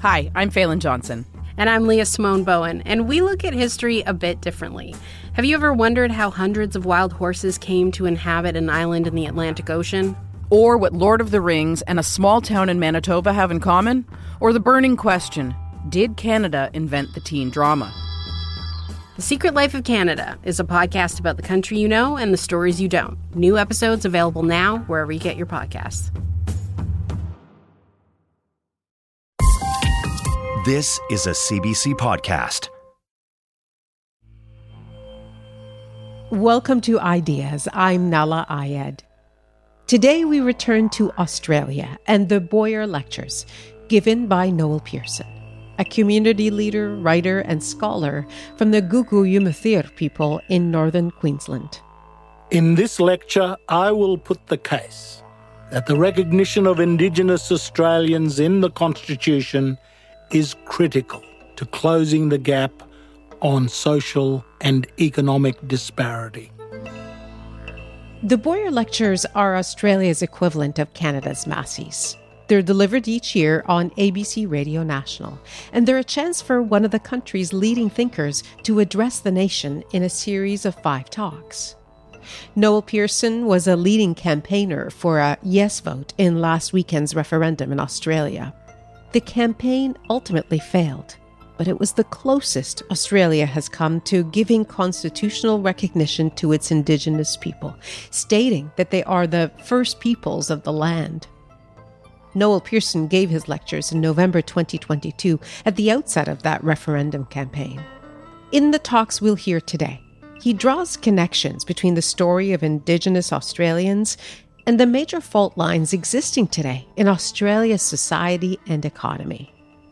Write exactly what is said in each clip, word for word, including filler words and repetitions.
Hi, I'm Phelan Johnson. And I'm Leah Simone Bowen, and we look at history a bit differently. Have you ever wondered how hundreds of wild horses came to inhabit an island in the Atlantic Ocean? Or what Lord of the Rings and a small town in Manitoba have in common? Or the burning question, did Canada invent the teen drama? The Secret Life of Canada is a podcast about the country you know and the stories you don't. New episodes available now wherever you get your podcasts. This is a C B C podcast. Welcome to Ideas. I'm Nala Ayed. Today we return to Australia and the Boyer Lectures, given by Noel Pearson, a community leader, writer, and scholar from the Guugu Yimithirr people in northern Queensland. In this lecture, I will put the case that the recognition of Indigenous Australians in the Constitution is critical to closing the gap on social and economic disparity. The Boyer Lectures are Australia's equivalent of Canada's Massies. They're delivered each year on A B C Radio National, and they're a chance for one of the country's leading thinkers to address the nation in a series of five talks. Noel Pearson was a leading campaigner for a yes vote in last weekend's referendum in Australia. The campaign ultimately failed, but it was the closest Australia has come to giving constitutional recognition to its Indigenous people, stating that they are the first peoples of the land. Noel Pearson gave his lectures in November twenty twenty-two at the outset of that referendum campaign. In the talks we'll hear today, he draws connections between the story of Indigenous Australians and the major fault lines existing today in Australia's society and economy.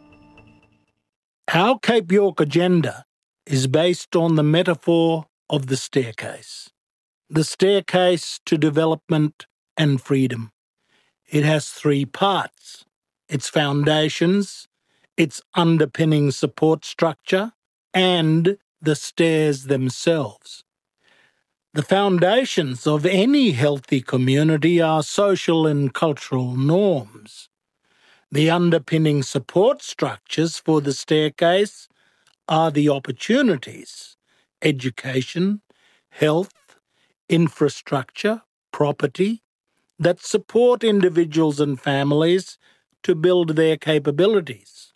Our Cape York agenda is based on the metaphor of the staircase. The staircase to development and freedom. It has three parts: its foundations, its underpinning support structure, and the stairs themselves. The foundations of any healthy community are social and cultural norms. The underpinning support structures for the staircase are the opportunities: education, health, infrastructure, property, that support individuals and families to build their capabilities.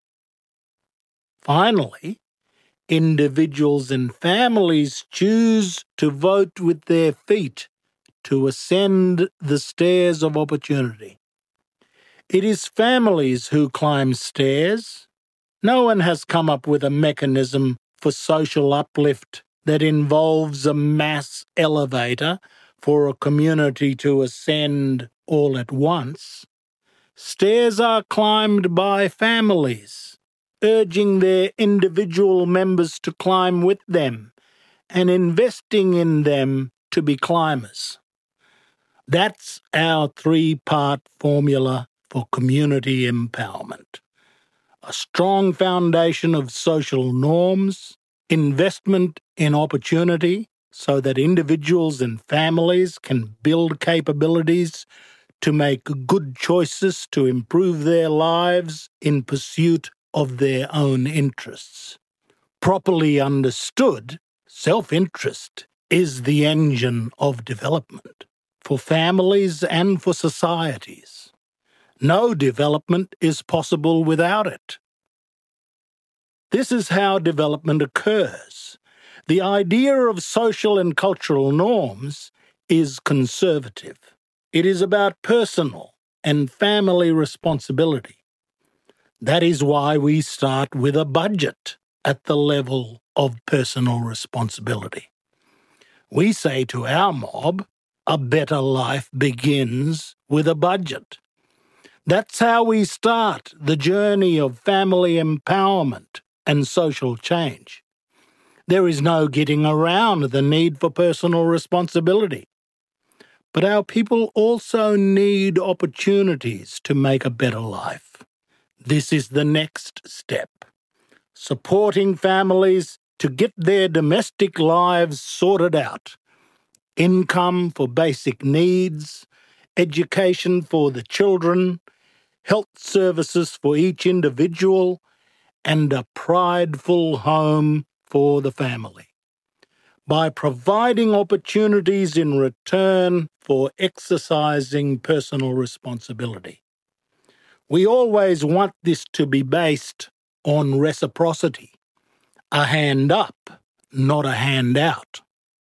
Finally, individuals and families choose to vote with their feet to ascend the stairs of opportunity. It is families who climb stairs. No one has come up with a mechanism for social uplift that involves a mass elevator for a community to ascend all at once. Stairs are climbed by families, urging their individual members to climb with them and investing in them to be climbers. That's our three-part formula for community empowerment. A strong foundation of social norms, investment in opportunity so that individuals and families can build capabilities to make good choices to improve their lives in pursuit of their own interests. Properly understood, self-interest is the engine of development for families and for societies. No development is possible without it. This is how development occurs. The idea of social and cultural norms is conservative. It is about personal and family responsibility. That is why we start with a budget at the level of personal responsibility. We say to our mob, a better life begins with a budget. That's how we start the journey of family empowerment and social change. There is no getting around the need for personal responsibility. But our people also need opportunities to make a better life. This is the next step. Supporting families to get their domestic lives sorted out. Income for basic needs, education for the children, health services for each individual, and a prideful home for the family. By providing opportunities in return for exercising personal responsibility. We always want this to be based on reciprocity, a hand up, not a handout.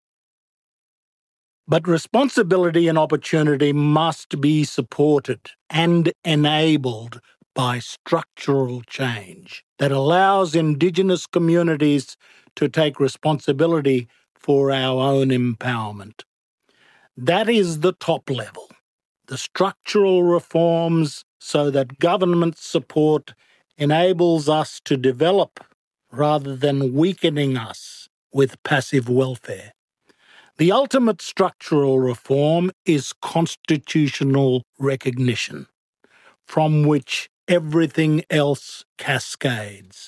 But responsibility and opportunity must be supported and enabled by structural change that allows Indigenous communities to take responsibility for our own empowerment. That is the top level, the structural reforms so that government support enables us to develop rather than weakening us with passive welfare. The ultimate structural reform is constitutional recognition, from which everything else cascades.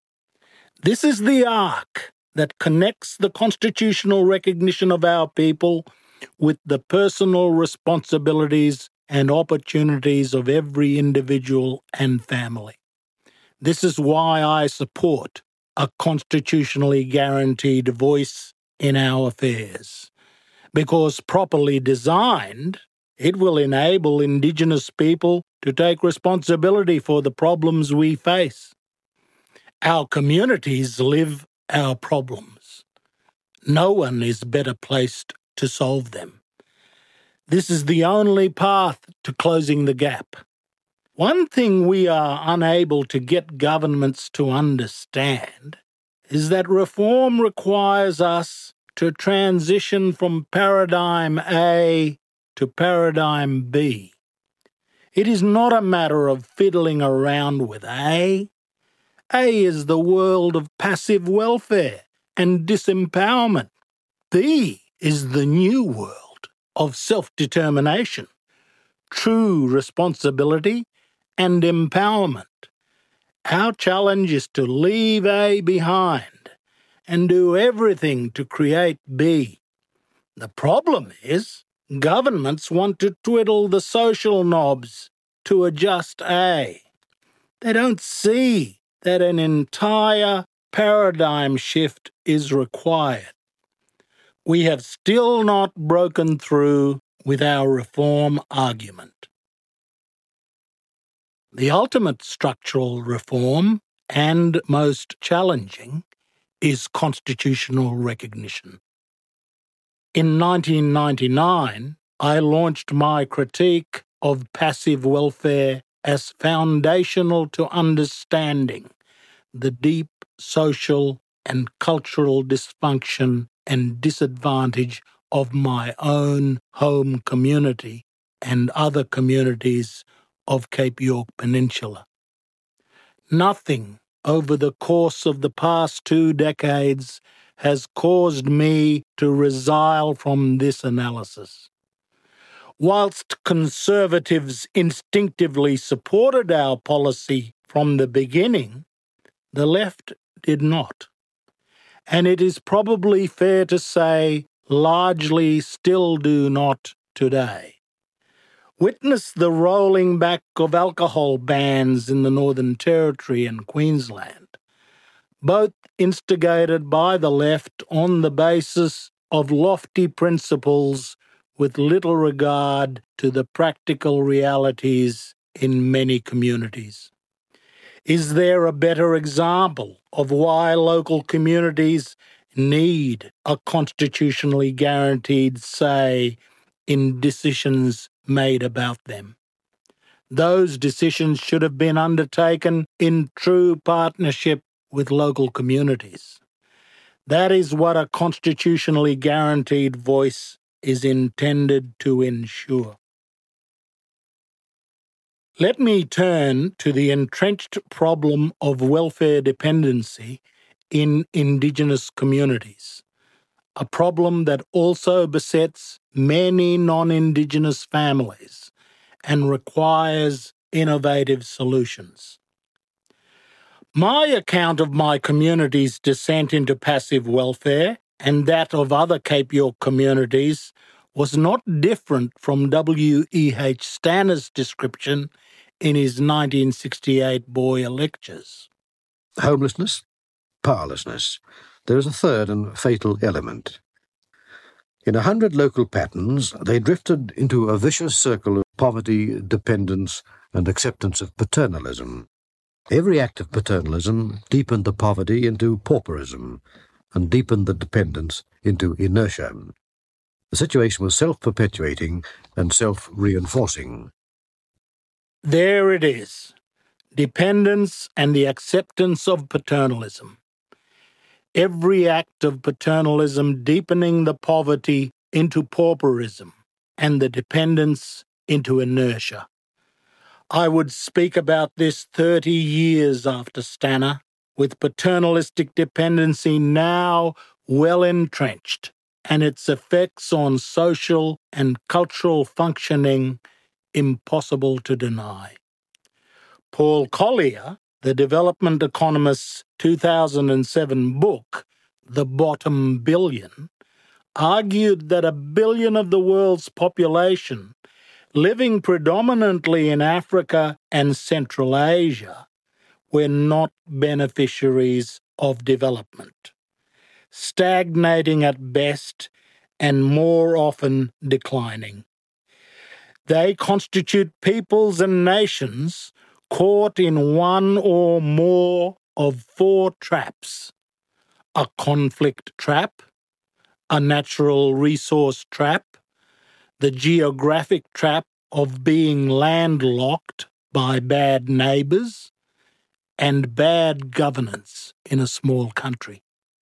This is the arc that connects the constitutional recognition of our people with the personal responsibilities and opportunities of every individual and family. This is why I support a constitutionally guaranteed voice in our affairs, because properly designed, it will enable Indigenous people to take responsibility for the problems we face. Our communities live our problems. No one is better placed to solve them. This is the only path to closing the gap. One thing we are unable to get governments to understand is that reform requires us to transition from paradigm A to paradigm B. It is not a matter of fiddling around with A. A is the world of passive welfare and disempowerment. B is the new world of self-determination, true responsibility, and empowerment. Our challenge is to leave A behind and do everything to create B. The problem is, governments want to twiddle the social knobs to adjust A. They don't see that an entire paradigm shift is required. We have still not broken through with our reform argument. The ultimate structural reform, and most challenging, is constitutional recognition. In nineteen ninety-nine, I launched my critique of passive welfare as foundational to understanding the deep social and cultural dysfunction and disadvantage of my own home community and other communities of Cape York Peninsula. Nothing over the course of the past two decades has caused me to resile from this analysis. Whilst Conservatives instinctively supported our policy from the beginning, the left did not. And it is probably fair to say largely still do not today. Witness the rolling back of alcohol bans in the Northern Territory and Queensland, both instigated by the left on the basis of lofty principles with little regard to the practical realities in many communities. Is there a better example of why local communities need a constitutionally guaranteed say in decisions made about them? Those decisions should have been undertaken in true partnership with local communities. That is what a constitutionally guaranteed voice is intended to ensure. Let me turn to the entrenched problem of welfare dependency in Indigenous communities, a problem that also besets many non-Indigenous families and requires innovative solutions. My account of my community's descent into passive welfare and that of other Cape York communities was not different from W E H Stanner's description in his nineteen sixty-eight Boyer Lectures. Homelessness, powerlessness. There is a third and fatal element. In a hundred local patterns, they drifted into a vicious circle of poverty, dependence, and acceptance of paternalism. Every act of paternalism deepened the poverty into pauperism and deepened the dependence into inertia. The situation was self-perpetuating and self-reinforcing. There it is, dependence and the acceptance of paternalism. Every act of paternalism deepening the poverty into pauperism and the dependence into inertia. I would speak about this thirty years after Stannah, with paternalistic dependency now well entrenched and its effects on social and cultural functioning impossible to deny. Paul Collier, the development economist's two thousand seven book, The Bottom Billion, argued that a billion of the world's population, living predominantly in Africa and Central Asia, were not beneficiaries of development, stagnating at best and more often declining. They constitute peoples and nations caught in one or more of four traps: a conflict trap, a natural resource trap, the geographic trap of being landlocked by bad neighbours, and bad governance in a small country.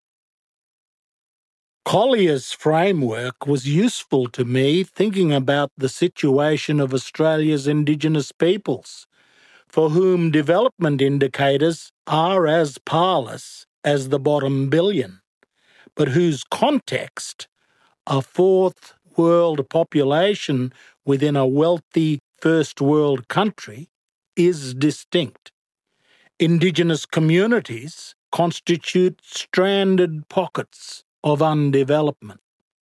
Collier's framework was useful to me thinking about the situation of Australia's Indigenous peoples, for whom development indicators are as parlous as the bottom billion, but whose context, a fourth world population within a wealthy first world country, is distinct. Indigenous communities constitute stranded pockets of undevelopment.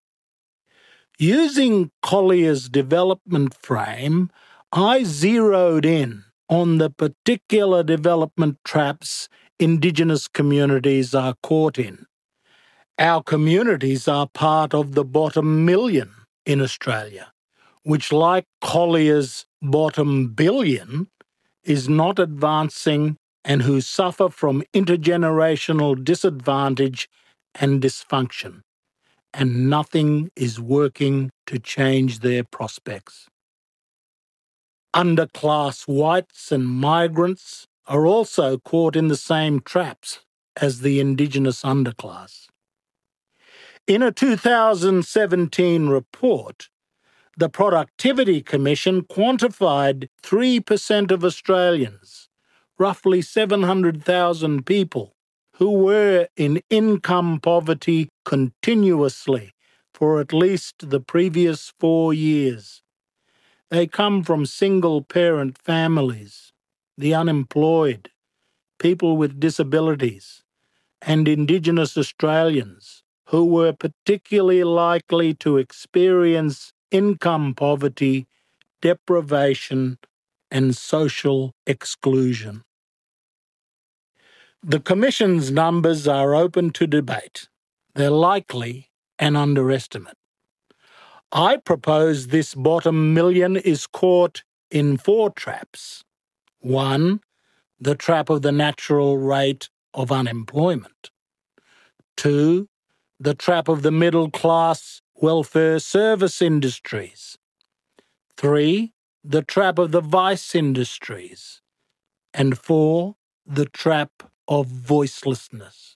Using Collier's development frame, I zeroed in on the particular development traps Indigenous communities are caught in. Our communities are part of the bottom million in Australia, which, like Collier's bottom billion, is not advancing and who suffer from intergenerational disadvantage and dysfunction, and nothing is working to change their prospects. Underclass whites and migrants are also caught in the same traps as the Indigenous underclass. In a two thousand seventeen report, the Productivity Commission quantified three percent of Australians, roughly seven hundred thousand people, who were in income poverty continuously for at least the previous four years. They come from single-parent families, the unemployed, people with disabilities, and Indigenous Australians, who were particularly likely to experience income poverty, deprivation, and social exclusion. The Commission's numbers are open to debate. They're likely an underestimate. I propose this bottom million is caught in four traps. One, the trap of the natural rate of unemployment. Two, the trap of the middle-class welfare service industries. Three, the trap of the vice industries. And four, the trap of voicelessness.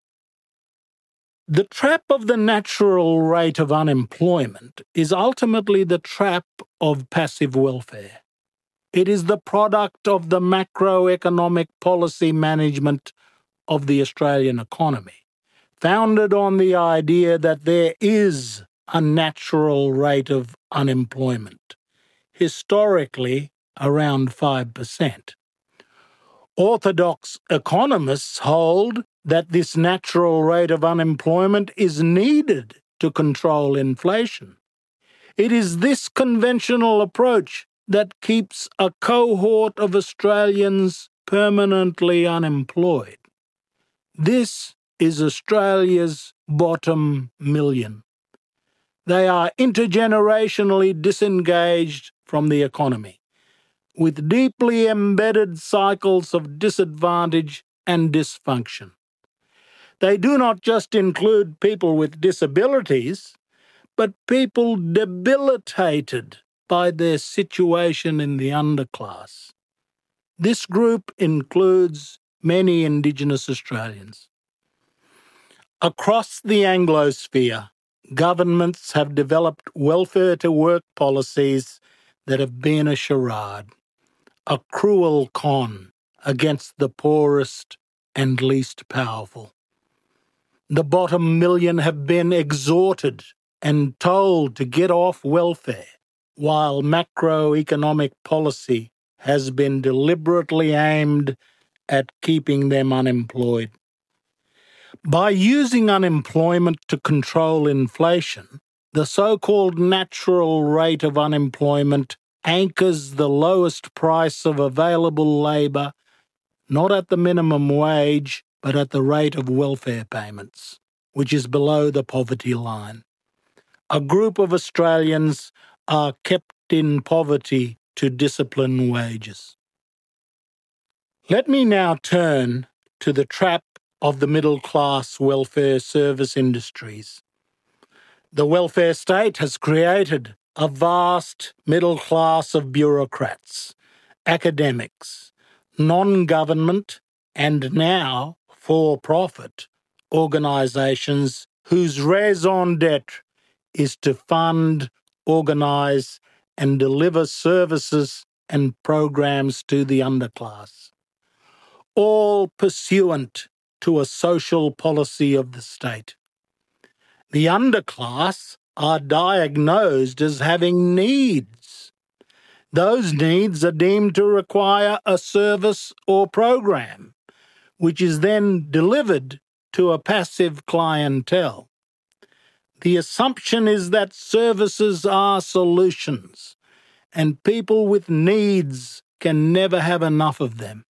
The trap of the natural rate of unemployment is ultimately the trap of passive welfare. It is the product of the macroeconomic policy management of the Australian economy, founded on the idea that there is a natural rate of unemployment, historically around five percent. Orthodox economists hold that this natural rate of unemployment is needed to control inflation. It is this conventional approach that keeps a cohort of Australians permanently unemployed. This is Australia's bottom million. They are intergenerationally disengaged from the economy, with deeply embedded cycles of disadvantage and dysfunction. They do not just include people with disabilities, but people debilitated by their situation in the underclass. This group includes many Indigenous Australians. Across the Anglosphere, governments have developed welfare-to-work policies that have been a charade, a cruel con against the poorest and least powerful. The bottom million have been exhorted and told to get off welfare, while macroeconomic policy has been deliberately aimed at keeping them unemployed. By using unemployment to control inflation, the so-called natural rate of unemployment anchors the lowest price of available labour not at the minimum wage, but at the rate of welfare payments, which is below the poverty line. A group of Australians are kept in poverty to discipline wages. Let me now turn to the trap of the middle-class welfare service industries. The welfare state has created a vast middle class of bureaucrats, academics, non-government and now for-profit organisations whose raison d'etre is to fund, organise and deliver services and programs to the underclass, all pursuant to a social policy of the state. The underclass are diagnosed as having needs. Those needs are deemed to require a service or program, which is then delivered to a passive clientele. The assumption is that services are solutions, and people with needs can never have enough of them.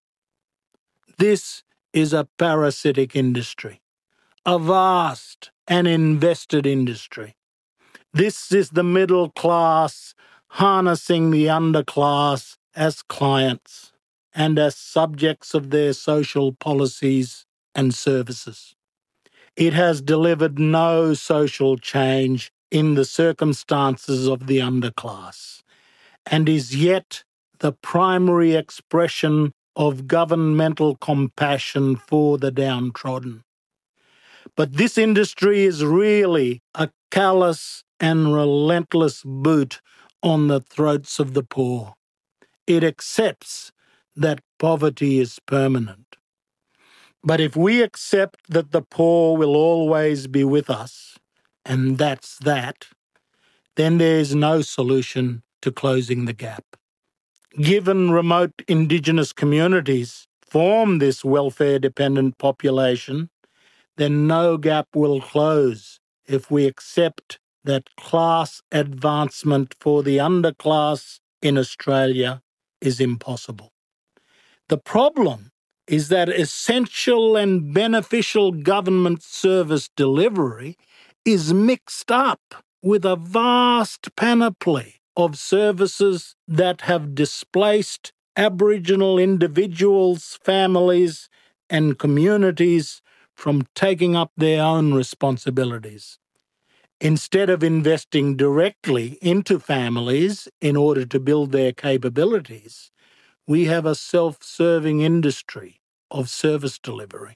This is a parasitic industry, a vast and invested industry. This is the middle class harnessing the underclass as clients and as subjects of their social policies and services. It has delivered no social change in the circumstances of the underclass and is yet the primary expression of governmental compassion for the downtrodden. But this industry is really a callous and relentless boot on the throats of the poor. It accepts that poverty is permanent. But if we accept that the poor will always be with us, and that's that, then there's no solution to closing the gap. Given remote Indigenous communities form this welfare-dependent population, then no gap will close if we accept that class advancement for the underclass in Australia is impossible. The problem is that essential and beneficial government service delivery is mixed up with a vast panoply of services that have displaced Aboriginal individuals, families, and communities from taking up their own responsibilities. Instead of investing directly into families in order to build their capabilities, we have a self-serving industry of service delivery.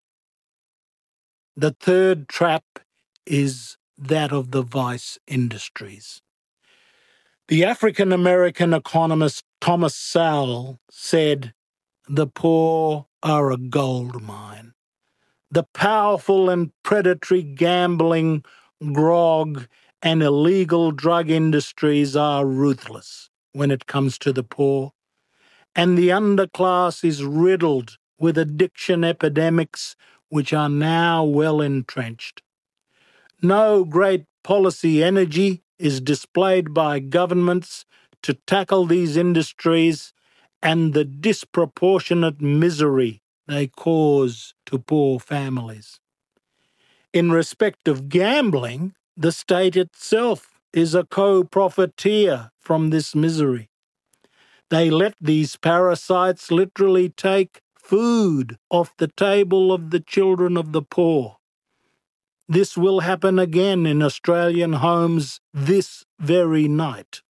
The third trap is that of the vice industries. The African-American economist Thomas Sowell said, "The poor are a gold mine. The powerful and predatory gambling, grog, and illegal drug industries are ruthless when it comes to the poor, and the underclass is riddled with addiction epidemics which are now well entrenched. No great policy energy is displayed by governments to tackle these industries and the disproportionate misery they cause to poor families. In respect of gambling, the state itself is a co-profiteer from this misery. They let these parasites literally take food off the table of the children of the poor. This will happen again in Australian homes this very night.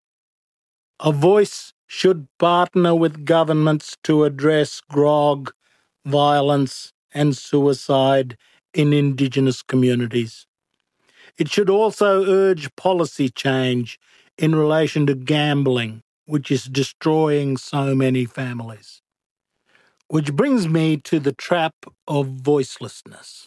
A voice should partner with governments to address grog, violence, and suicide in Indigenous communities. It should also urge policy change in relation to gambling, which is destroying so many families. Which brings me to the trap of voicelessness.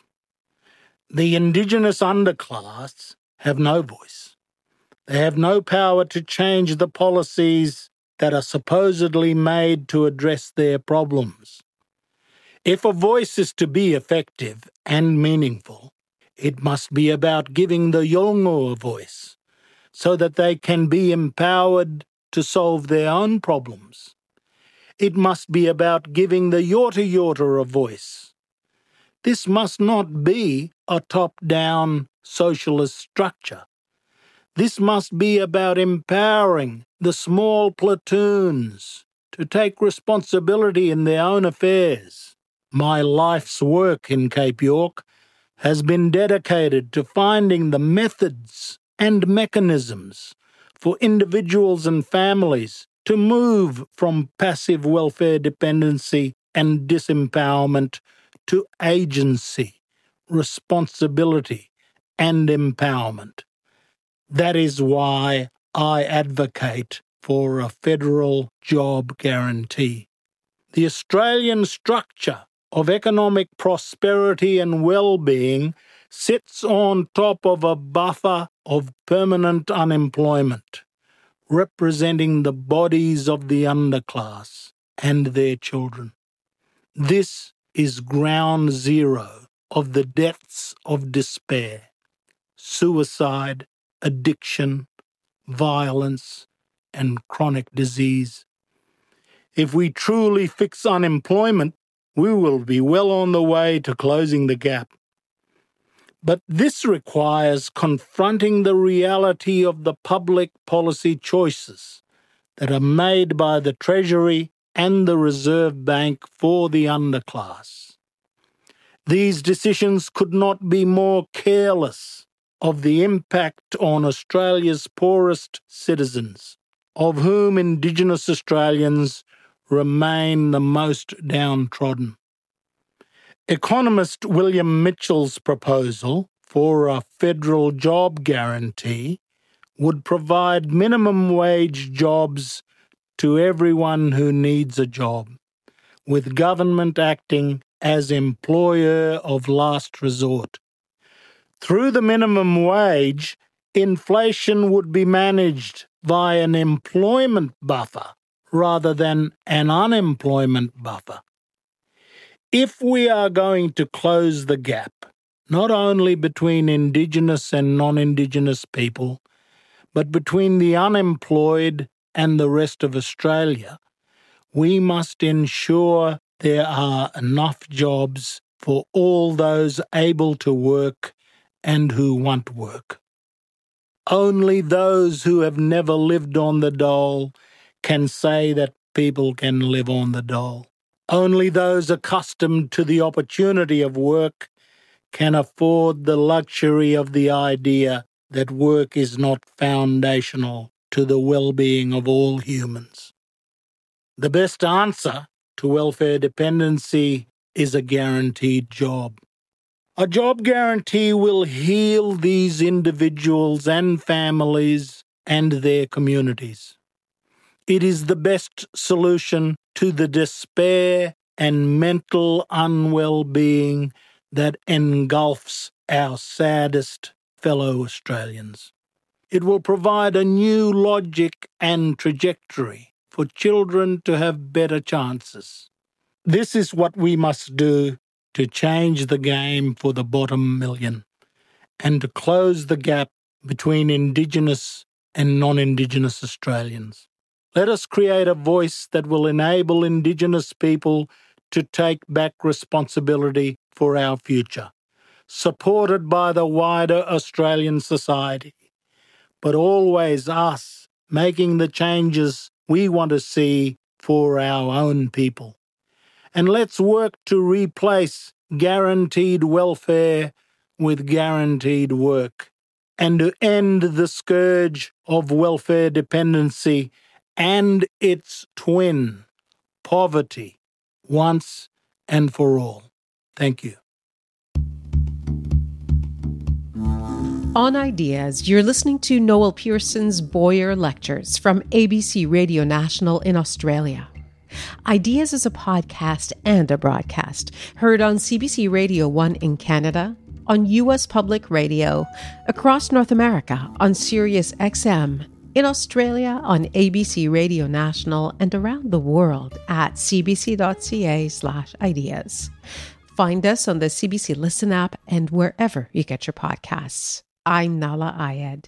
The Indigenous underclass have no voice. They have no power to change the policies that are supposedly made to address their problems. If a voice is to be effective and meaningful, it must be about giving the Yolngu a voice so that they can be empowered to solve their own problems. It must be about giving the Yorta Yorta a voice. This must not be a top-down socialist structure. This must be about empowering the small platoons to take responsibility in their own affairs. My life's work in Cape York has been dedicated to finding the methods and mechanisms for individuals and families to move from passive welfare dependency and disempowerment to agency, responsibility, and empowerment. That is why I advocate for a federal job guarantee. The Australian structure of economic prosperity and well-being sits on top of a buffer of permanent unemployment, representing the bodies of the underclass and their children. This is ground zero of the depths of despair, suicide, addiction, violence, and chronic disease. If we truly fix unemployment, we will be well on the way to closing the gap. But this requires confronting the reality of the public policy choices that are made by the Treasury and the Reserve Bank for the underclass. These decisions could not be more careless of the impact on Australia's poorest citizens, of whom Indigenous Australians remain the most downtrodden. Economist William Mitchell's proposal for a federal job guarantee would provide minimum wage jobs to everyone who needs a job, with government acting as employer of last resort. Through the minimum wage, inflation would be managed by an employment buffer rather than an unemployment buffer. If we are going to close the gap, not only between Indigenous and non-Indigenous people, but between the unemployed and the rest of Australia, we must ensure there are enough jobs for all those able to work and who want work. Only those who have never lived on the dole can say that people can live on the dole. Only those accustomed to the opportunity of work can afford the luxury of the idea that work is not foundational to the well-being of all humans. The best answer to welfare dependency is a guaranteed job. A job guarantee will heal these individuals and families and their communities. It is the best solution to the despair and mental unwell-being that engulfs our saddest fellow Australians. It will provide a new logic and trajectory for children to have better chances. This is what we must do to change the game for the bottom million and to close the gap between Indigenous and non-Indigenous Australians. Let us create a voice that will enable Indigenous people to take back responsibility for our future, supported by the wider Australian society, but always us making the changes we want to see for our own people. And let's work to replace guaranteed welfare with guaranteed work, and to end the scourge of welfare dependency and its twin, poverty, once and for all. Thank you. On Ideas, you're listening to Noel Pearson's Boyer Lectures from A B C Radio National in Australia. Ideas is a podcast and a broadcast, heard on C B C Radio one in Canada, on U S Public Radio, across North America on Sirius X M, in Australia on A B C Radio National, and around the world at cbc.ca slash ideas. Find us on the C B C Listen app and wherever you get your podcasts. I'm Nala Ayed.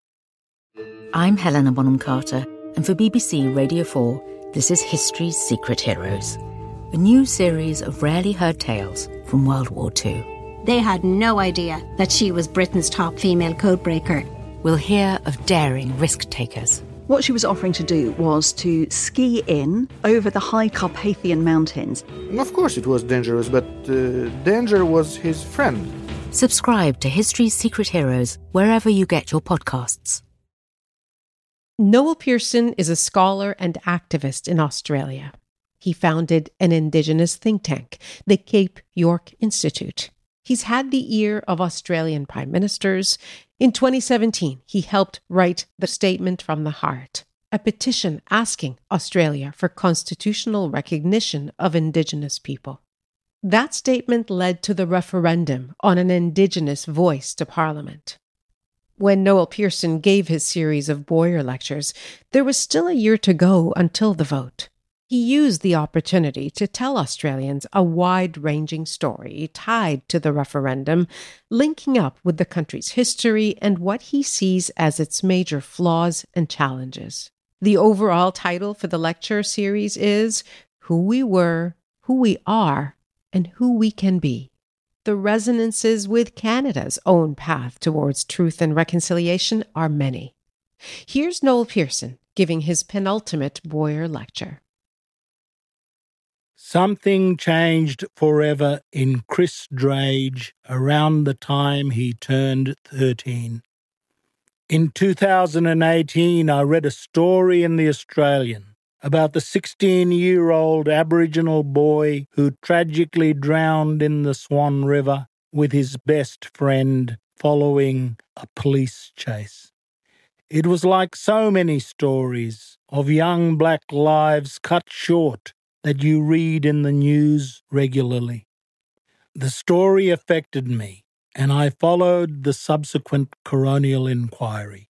I'm Helena Bonham Carter, and for B B C Radio four, this is History's Secret Heroes, a new series of rarely heard tales from World War Two. They had no idea that she was Britain's top female codebreaker. We'll hear of daring risk-takers. What she was offering to do was to ski in over the high Carpathian mountains. And of course it was dangerous, but uh, danger was his friend. Subscribe to History's Secret Heroes wherever you get your podcasts. Noel Pearson is a scholar and activist in Australia. He founded an Indigenous think tank, the Cape York Institute. He's had the ear of Australian prime ministers. In twenty seventeen, he helped write the Statement from the Heart, a petition asking Australia for constitutional recognition of Indigenous people. That statement led to the referendum on an Indigenous voice to Parliament. When Noel Pearson gave his series of Boyer lectures, there was still a year to go until the vote. He used the opportunity to tell Australians a wide-ranging story tied to the referendum, linking up with the country's history and what he sees as its major flaws and challenges. The overall title for the lecture series is Who We Were, Who We Are, and Who We Can Be. The resonances with Canada's own path towards truth and reconciliation are many. Here's Noel Pearson giving his penultimate Boyer lecture. Something changed forever in Chris Drage around the time he turned thirteen. In two thousand eighteen, I read a story in The Australian about the sixteen-year-old Aboriginal boy who tragically drowned in the Swan River with his best friend following a police chase. It was like so many stories of young black lives cut short that you read in the news regularly. The story affected me, and I followed the subsequent coronial inquiry.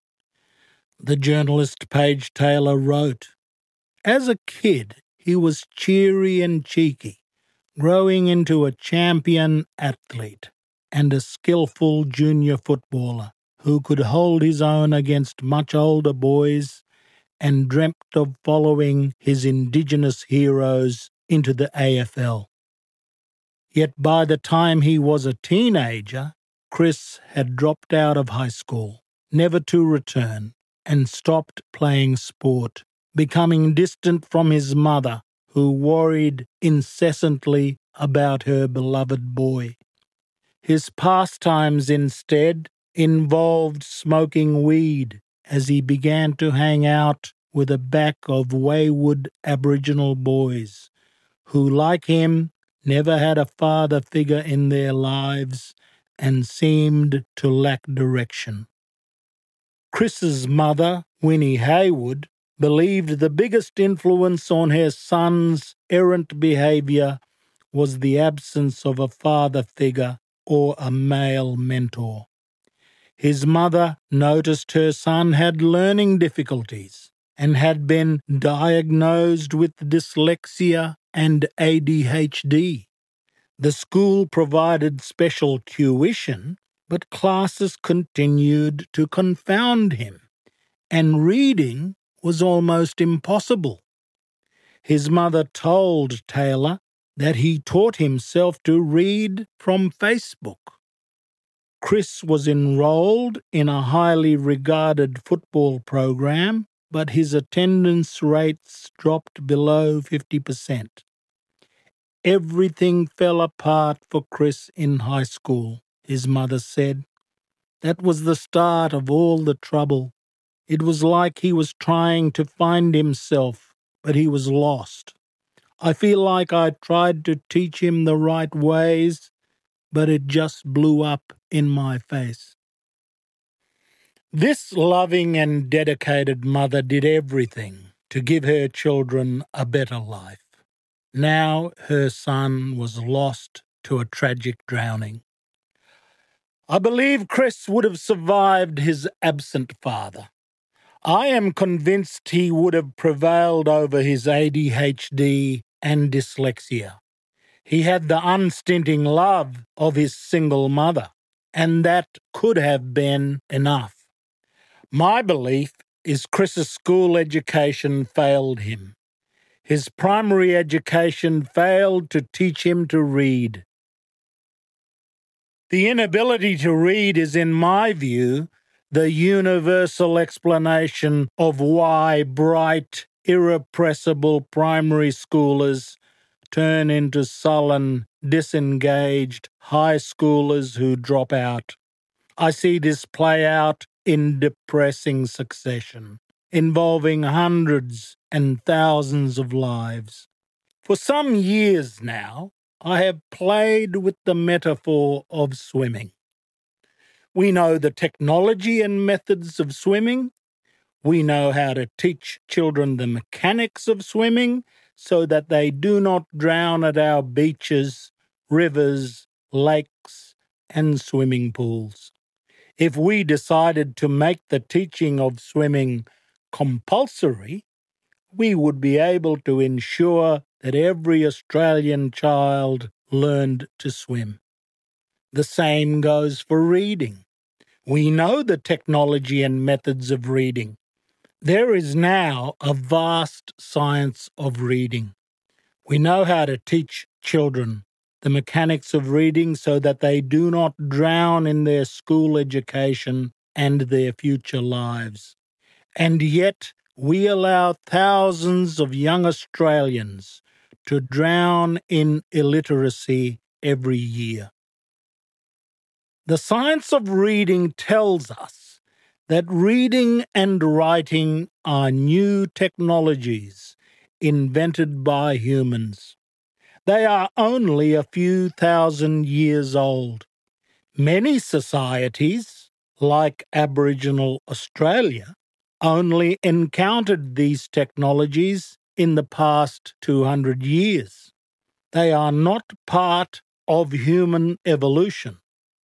The journalist Paige Taylor wrote, "As a kid, he was cheery and cheeky, growing into a champion athlete and a skillful junior footballer who could hold his own against much older boys and dreamt of following his Indigenous heroes into the A F L. Yet by the time he was a teenager, Chris had dropped out of high school, never to return, and stopped playing sport, becoming distant from his mother, who worried incessantly about her beloved boy. His pastimes instead involved smoking weed as he began to hang out with a pack of wayward Aboriginal boys who, like him, never had a father figure in their lives and seemed to lack direction. Chris's mother, Winnie Haywood, believed the biggest influence on her son's errant behaviour was the absence of a father figure or a male mentor. His mother noticed her son had learning difficulties and had been diagnosed with dyslexia and A D H D. The school provided special tuition, but classes continued to confound him, and reading was almost impossible. His mother told Taylor that he taught himself to read from Facebook. Chris was enrolled in a highly regarded football program, but his attendance rates dropped below fifty percent. Everything fell apart for Chris in high school, his mother said. That was the start of all the trouble. It was like he was trying to find himself, but he was lost. I feel like I tried to teach him the right ways, but it just blew up in my face. This loving and dedicated mother did everything to give her children a better life. Now her son was lost to a tragic drowning. I believe Chris would have survived his absent father. I am convinced he would have prevailed over his A D H D and dyslexia. He had the unstinting love of his single mother, and that could have been enough. My belief is Chris's school education failed him. His primary education failed to teach him to read. The inability to read is, in my view, the universal explanation of why bright, irrepressible primary schoolers turn into sullen, disengaged high schoolers who drop out. I see this play out in depressing succession, involving hundreds and thousands of lives. For some years now, I have played with the metaphor of swimming. We know the technology and methods of swimming. We know how to teach children the mechanics of swimming so that they do not drown at our beaches, rivers, lakes, and swimming pools. If we decided to make the teaching of swimming compulsory, we would be able to ensure that every Australian child learned to swim. The same goes for reading. We know the technology and methods of reading. There is now a vast science of reading. We know how to teach children the mechanics of reading so that they do not drown in their school education and their future lives. And yet, we allow thousands of young Australians to drown in illiteracy every year. The science of reading tells us that reading and writing are new technologies invented by humans. They are only a few thousand years old. Many societies, like Aboriginal Australia, only encountered these technologies in the past two hundred years. They are not part of human evolution.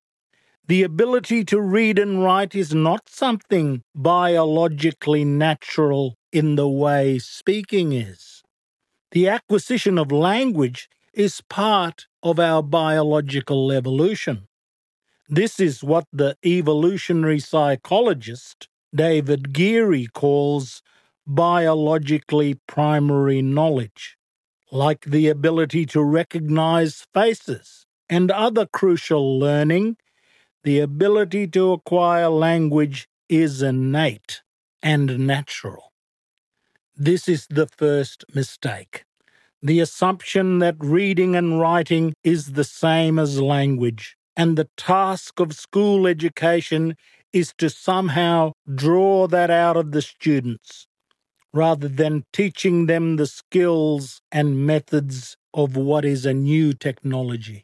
The ability to read and write is not something biologically natural in the way speaking is. The acquisition of language is part of our biological evolution. This is what the evolutionary psychologist David Geary calls biologically primary knowledge, like the ability to recognize faces and other crucial learning. The ability to acquire language is innate and natural. This is the first mistake. The assumption that reading and writing is the same as language, and the task of school education is to somehow draw that out of the students, rather than teaching them the skills and methods of what is a new technology.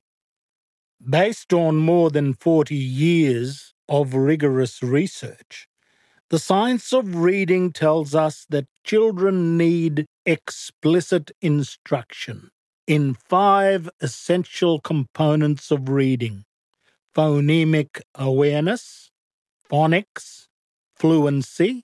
Based on more than forty years of rigorous research, the science of reading tells us that children need explicit instruction in five essential components of reading: phonemic awareness, phonics, fluency,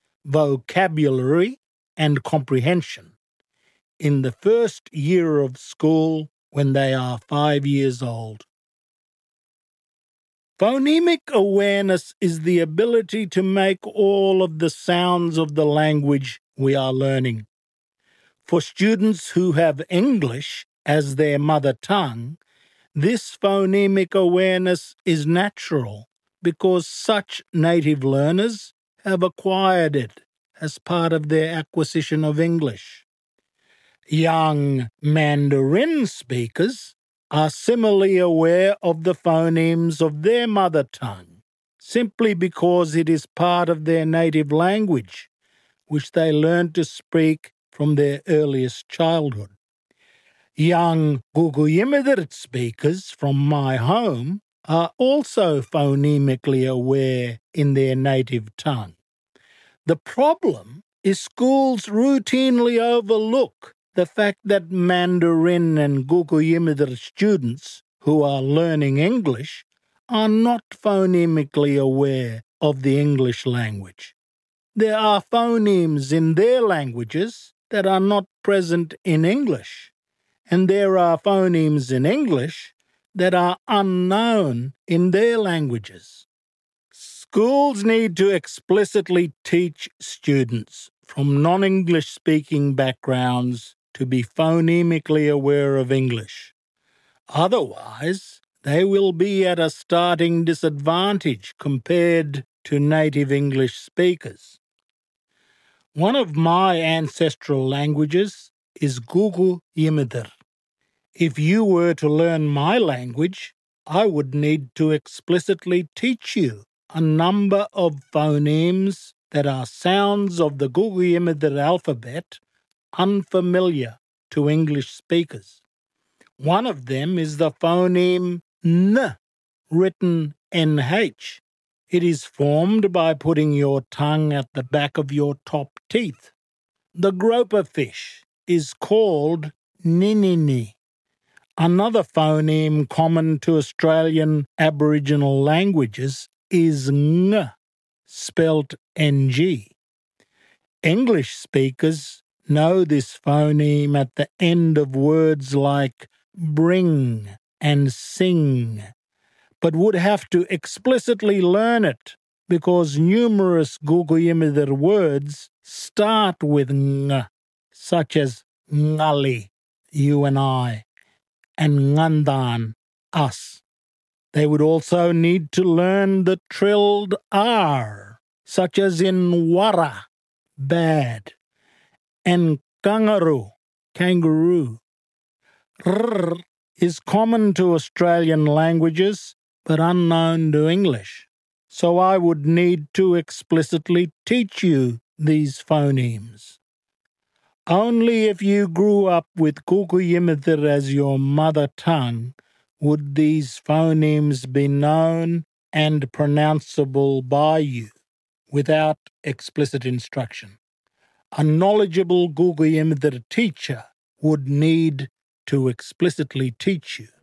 vocabulary, and comprehension in the first year of school when they are five years old. Phonemic awareness is the ability to make all of the sounds of the language we are learning. For students who have English as their mother tongue, this phonemic awareness is natural because such native learners have acquired it as part of their acquisition of English. Young Mandarin speakers are similarly aware of the phonemes of their mother tongue, simply because it is part of their native language, which they learn to speak from their earliest childhood. Young Guguyimidrit speakers from my home are also phonemically aware in their native tongue. The problem is schools routinely overlook the fact that Mandarin and Guguyimidrit students who are learning English are not phonemically aware of the English language. There are phonemes in their languages that are not present in English, and there are phonemes in English that are unknown in their languages. Schools need to explicitly teach students from non-English speaking backgrounds to be phonemically aware of English. Otherwise, they will be at a starting disadvantage compared to native English speakers. One of my ancestral languages is Guguyimidrit. If you were to learn my language, I would need to explicitly teach you a number of phonemes that are sounds of the Guguyimidrit alphabet unfamiliar to English speakers. One of them is the phoneme N, written N H. It is formed by putting your tongue at the back of your top teeth. The groper fish is called Ninini. Another phoneme common to Australian Aboriginal languages is Ng, spelt N G. English speakers know this phoneme at the end of words like bring and sing, but would have to explicitly learn it because numerous Guguyimidrit words start with ng, such as ngali, you and I, and ngandan, us. They would also need to learn the trilled R, such as in wara, bad, and kangaroo, kangaroo. R is common to Australian languages, but unknown to English. So I would need to explicitly teach you these phonemes. Only if you grew up with Guguyimidrit as your mother tongue would these phonemes be known and pronounceable by you without explicit instruction. A knowledgeable Guguyimidrit teacher would need to explicitly teach you.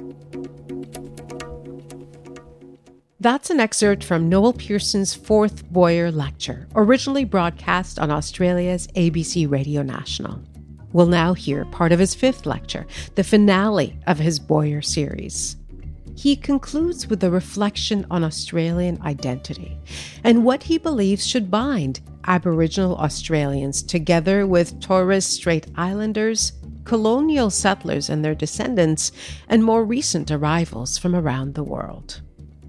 That's an excerpt from Noel Pearson's fourth Boyer lecture, originally broadcast on Australia's A B C Radio National. We'll now hear part of his fifth lecture, the finale of his Boyer series. He concludes with a reflection on Australian identity and what he believes should bind Aboriginal Australians together with Torres Strait Islanders, colonial settlers and their descendants, and more recent arrivals from around the world.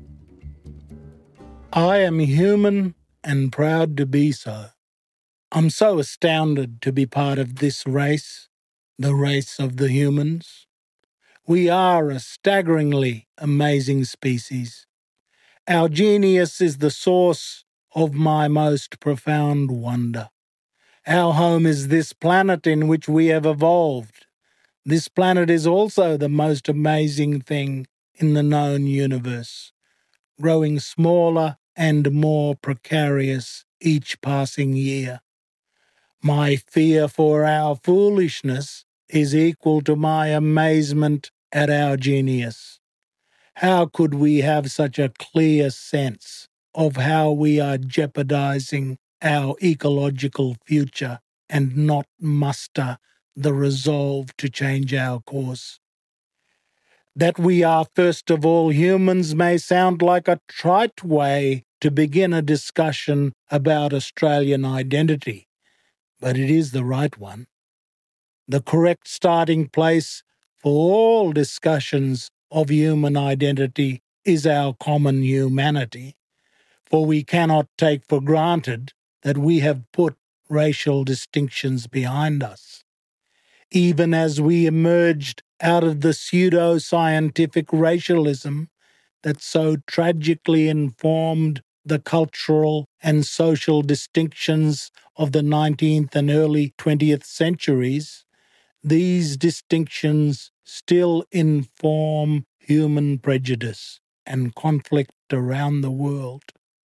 I am human and proud to be so. I'm so astounded to be part of this race, the race of the humans. We are a staggeringly amazing species. Our genius is the source of my most profound wonder. Our home is this planet in which we have evolved. This planet is also the most amazing thing in the known universe, growing smaller and more precarious each passing year. My fear for our foolishness is equal to my amazement at our genius. How could we have such a clear sense of how we are jeopardizing our ecological future and not muster the resolve to change our course? That we are first of all humans may sound like a trite way to begin a discussion about Australian identity, but it is the right one. The correct starting place for all discussions of human identity is our common humanity, for we cannot take for granted that we have put racial distinctions behind us. Even as we emerged out of the pseudo-scientific racialism that so tragically informed the cultural and social distinctions of the nineteenth and early twentieth centuries, these distinctions still inform human prejudice and conflict around the world.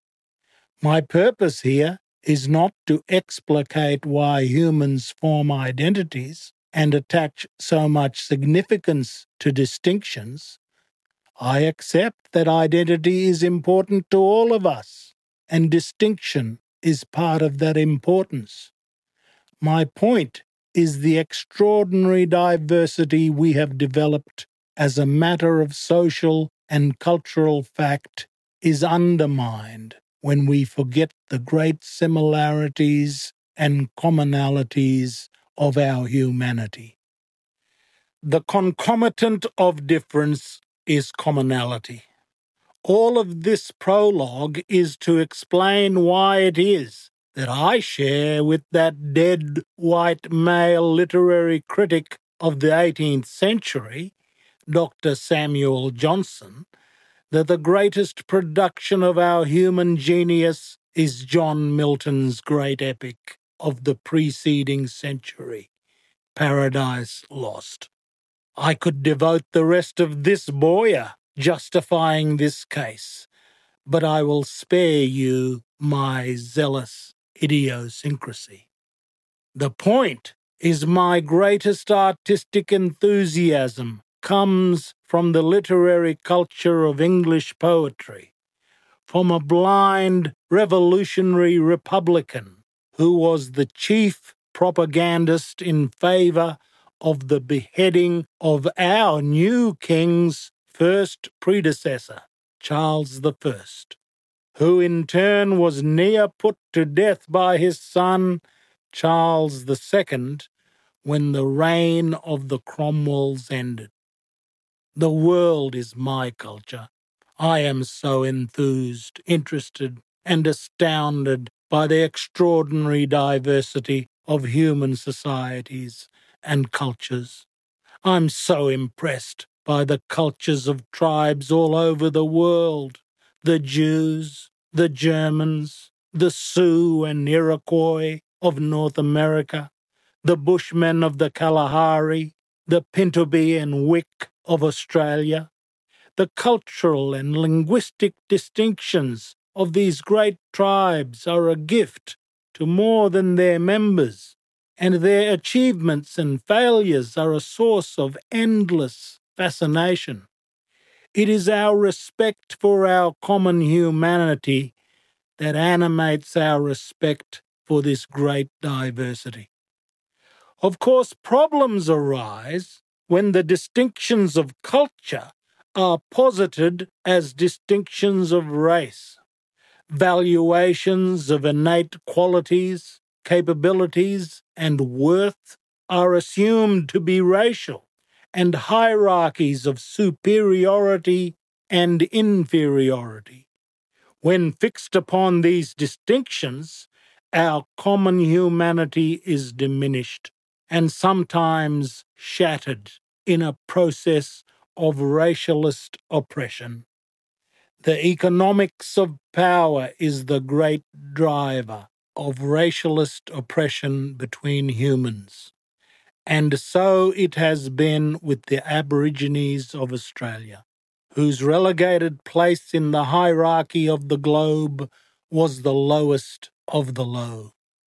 My purpose here is not to explicate why humans form identities and attach so much significance to distinctions. I accept that identity is important to all of us, and distinction is part of that importance. My point is the extraordinary diversity we have developed as a matter of social and cultural fact is undermined when we forget the great similarities and commonalities of our humanity. The concomitant of difference is commonality. All of this prologue is to explain why it is that I share with that dead white male literary critic of the eighteenth century, Doctor Samuel Johnson, that the greatest production of our human genius is John Milton's great epic of the preceding century, Paradise Lost. I could devote the rest of this boya justifying this case, but I will spare you my zealous idiosyncrasy. The point is my greatest artistic enthusiasm comes from the literary culture of English poetry, from a blind revolutionary Republican who was the chief propagandist in favour of the beheading of our new king's first predecessor, Charles the First, who in turn was near put to death by his son, Charles the Second, when the reign of the Cromwells ended. The world is my culture. I am so enthused, interested, and astounded by the extraordinary diversity of human societies and cultures. I'm so impressed by the cultures of tribes all over the world, the Jews, the Germans, the Sioux and Iroquois of North America, the Bushmen of the Kalahari, the Pintubi and Wik of Australia. The cultural and linguistic distinctions of these great tribes are a gift to more than their members, and their achievements and failures are a source of endless fascination. It is our respect for our common humanity that animates our respect for this great diversity. Of course, problems arise when the distinctions of culture are posited as distinctions of race. Valuations of innate qualities, capabilities, and worth are assumed to be racial, and hierarchies of superiority and inferiority. When fixed upon these distinctions, our common humanity is diminished and sometimes shattered in a process of racialist oppression. The economics of power is the great driver of racialist oppression between humans, and so it has been with the Aborigines of Australia, whose relegated place in the hierarchy of the globe was the lowest of the low.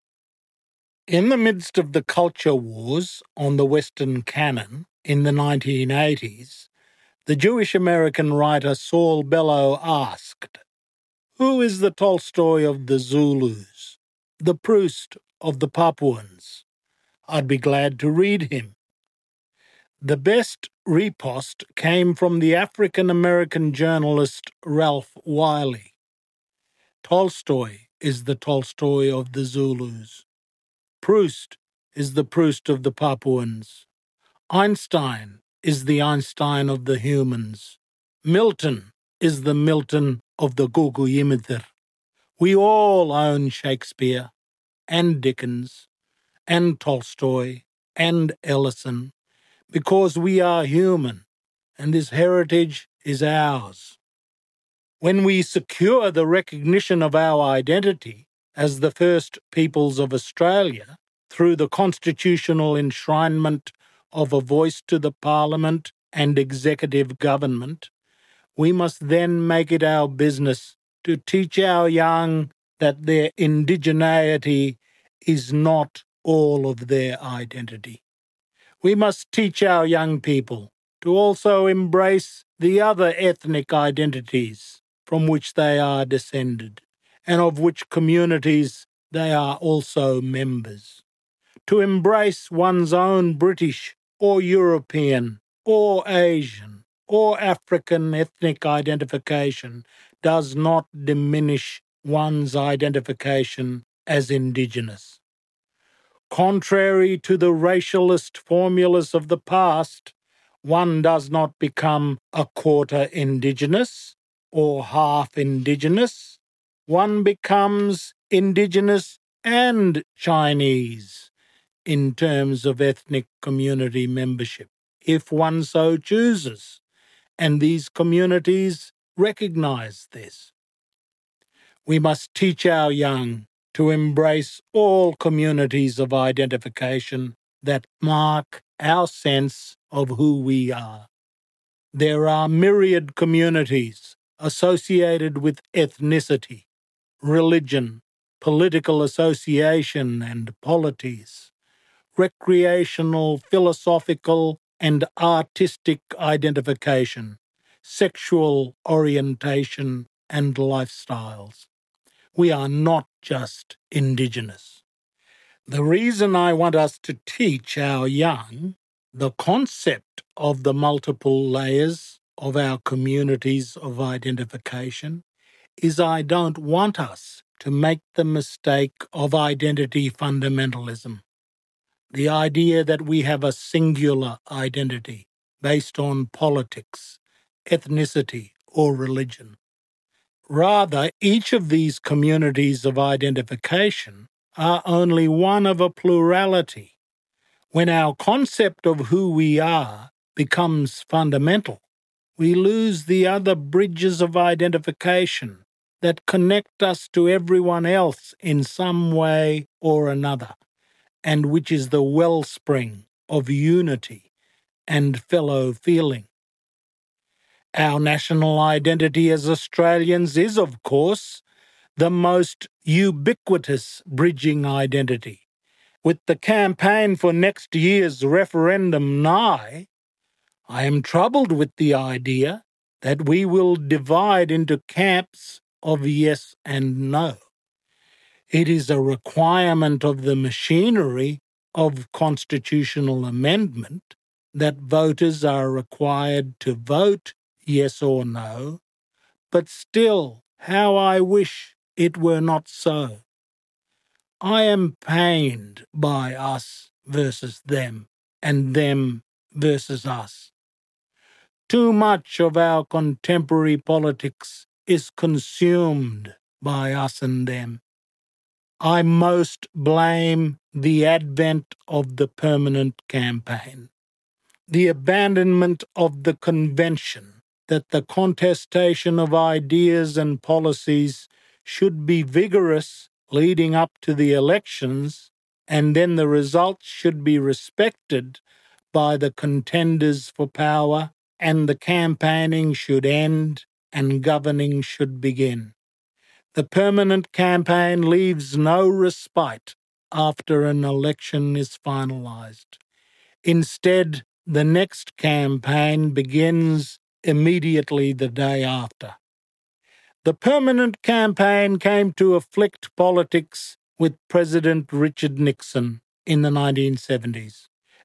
In the midst of the culture wars on the Western canon in the nineteen eighties, the Jewish-American writer Saul Bellow asked, "Who is the Tolstoy of the Zulus, the Proust of the Papuans? I'd be glad to read him." The best riposte came from the African-American journalist Ralph Wiley. Tolstoy is the Tolstoy of the Zulus. Proust is the Proust of the Papuans. Einstein is the Einstein of the humans. Milton is the Milton of the Gugu-Yimithir. We all own Shakespeare, and Dickens, and Tolstoy, and Ellison, because we are human, and this heritage is ours. When we secure the recognition of our identity as the first peoples of Australia through the constitutional enshrinement of a voice to the Parliament and executive government, we must then make it our business to teach our young that their indigeneity is not all of their identity. We must teach our young people to also embrace the other ethnic identities from which they are descended, and of which communities they are also members. To embrace one's own British or European or Asian or African ethnic identification does not diminish one's identification as Indigenous. Contrary to the racialist formulas of the past, one does not become a quarter Indigenous or half Indigenous. One becomes Indigenous and Chinese in terms of ethnic community membership, if one so chooses, and these communities recognize this. We must teach our young to embrace all communities of identification that mark our sense of who we are. There are myriad communities associated with ethnicity, religion, political association and polities, recreational, philosophical, and artistic identification, sexual orientation, and lifestyles. We are not just Indigenous. The reason I want us to teach our young the concept of the multiple layers of our communities of identification is I don't want us to make the mistake of identity fundamentalism, the idea that we have a singular identity based on politics, ethnicity, or religion. Rather, each of these communities of identification are only one of a plurality. When our concept of who we are becomes fundamental, we lose the other bridges of identification that connect us to everyone else in some way or another, and which is the wellspring of unity and fellow feeling. Our national identity as Australians is, of course, the most ubiquitous bridging identity. With the campaign for next year's referendum nigh, I am troubled with the idea that we will divide into camps of yes and no. It is a requirement of the machinery of constitutional amendment that voters are required to vote yes or no, but still, how I wish it were not so. I am pained by us versus them, and them versus us. Too much of our contemporary politics is consumed by us and them. I most blame the advent of the permanent campaign, the abandonment of the convention that the contestation of ideas and policies should be vigorous leading up to the elections, and then the results should be respected by the contenders for power, and the campaigning should end and governing should begin. The permanent campaign leaves no respite after an election is finalized. Instead, the next campaign begins immediately the day after. The permanent campaign came to afflict politics with President Richard Nixon in the nineteen seventies,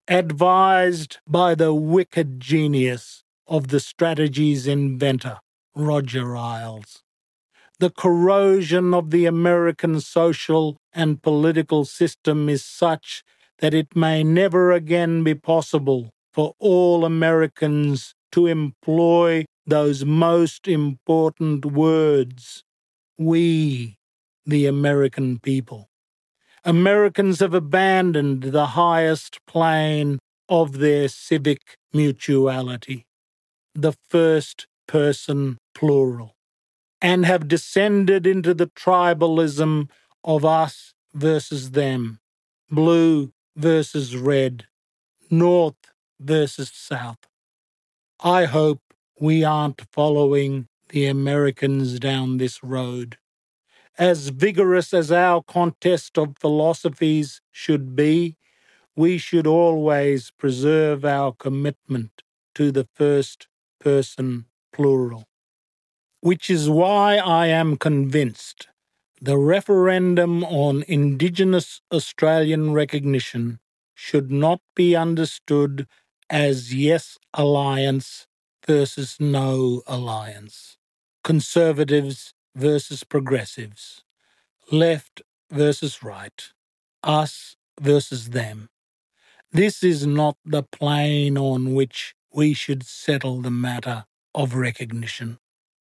advised by the wicked genius of the strategy's inventor, Roger Ailes. The corrosion of the American social and political system is such that it may never again be possible for all Americans to employ those most important words, we, the American people. Americans have abandoned the highest plane of their civic mutuality, the first person plural, and have descended into the tribalism of us versus them, blue versus red, north versus south. I hope we aren't following the Americans down this road. As vigorous as our contest of philosophies should be, we should always preserve our commitment to the first person plural. Which is why I am convinced the referendum on Indigenous Australian recognition should not be understood as yes alliance versus no alliance, conservatives versus progressives, left versus right, us versus them. This is not the plane on which we should settle the matter of recognition.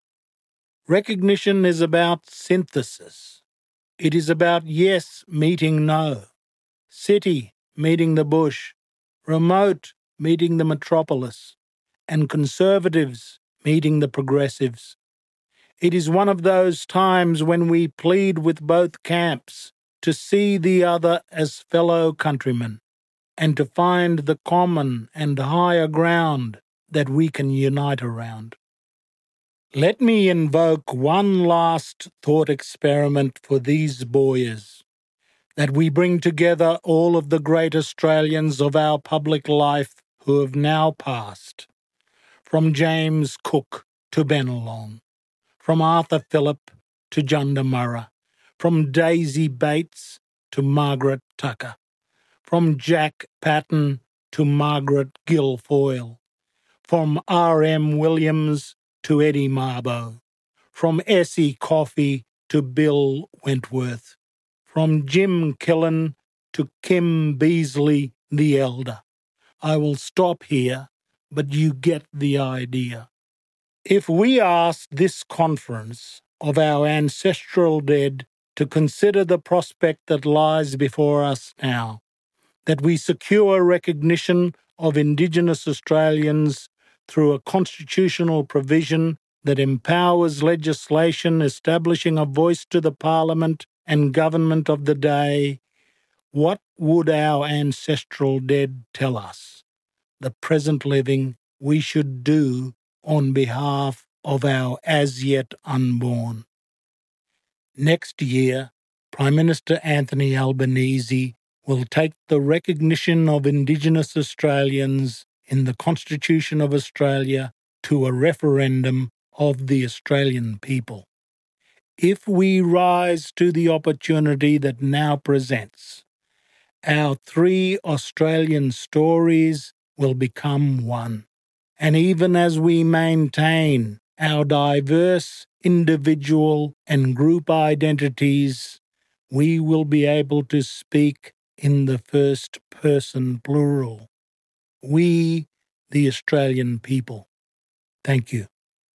Recognition is about synthesis. It is about yes meeting no, city meeting the bush, remote meeting the metropolis, and conservatives meeting the progressives. It is one of those times when we plead with both camps to see the other as fellow countrymen and to find the common and higher ground that we can unite around. Let me invoke one last thought experiment for these boyars, that we bring together all of the great Australians of our public life who have now passed, from James Cook to Bennelong, from Arthur Phillip to Jundamurra, from Daisy Bates to Margaret Tucker, from Jack Patton to Margaret Guilfoyle, from R M Williams to Eddie Mabo, from Essie Coffey to Bill Wentworth, from Jim Killen to Kim Beazley the Elder. I will stop here, but you get the idea. If we asked this conference of our ancestral dead to consider the prospect that lies before us now, that we secure recognition of Indigenous Australians through a constitutional provision that empowers legislation establishing a voice to the Parliament and government of the day, what would our ancestral dead tell us, the present living, we should do on behalf of our as yet unborn? Next year, Prime Minister Anthony Albanese will take the recognition of Indigenous Australians in the Constitution of Australia to a referendum of the Australian people. If we rise to the opportunity that now presents, our three Australian stories will become one. And even as we maintain our diverse individual and group identities, we will be able to speak in the first person plural. We, the Australian people. Thank you.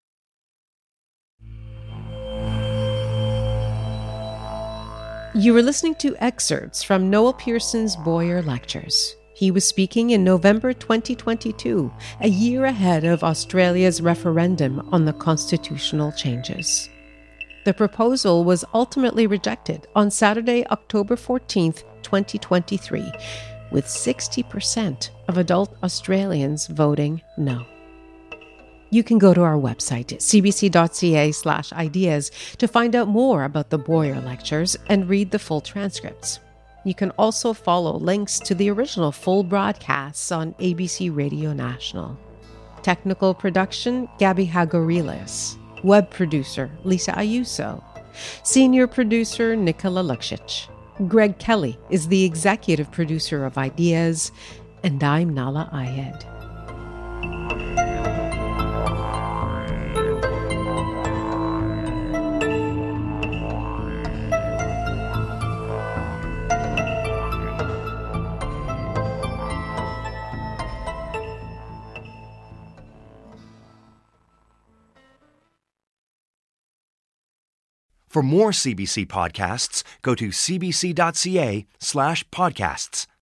You were listening to excerpts from Noel Pearson's Boyer Lectures. He was speaking in November twenty twenty-two, a year ahead of Australia's referendum on the constitutional changes. The proposal was ultimately rejected on Saturday, October fourteenth, twenty twenty-three, with sixty percent of adult Australians voting no. You can go to our website, cbc.ca slash ideas, to find out more about the Boyer Lectures and read the full transcripts. You can also follow links to the original full broadcasts on A B C Radio National. Technical production, Gabby Hagorilis. Web producer, Lisa Ayuso. Senior producer, Nicola Luksic. Greg Kelly is the executive producer of Ideas, And I'm Nala Ayed. For more C B C podcasts, go to cbc.ca slash podcasts.